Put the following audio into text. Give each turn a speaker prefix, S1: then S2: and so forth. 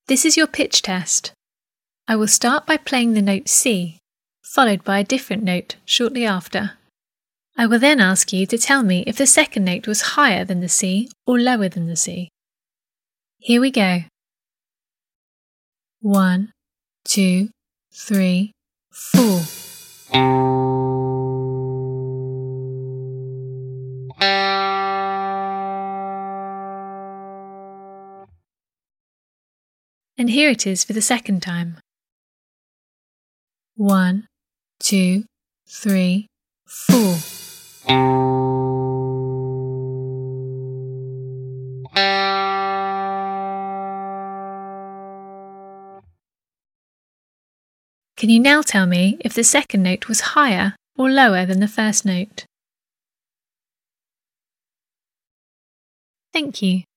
S1: This is your pitch test. I will start by playing the note C, followed by a different note shortly after. I will then ask you to tell me if the second note was higher than the C or lower than the C. Here we go. 1, 2, 3, 4. And here it is for the second time. 1, 2, 3, 4. Can you now tell me if the second note was higher or lower than the first note? Thank you.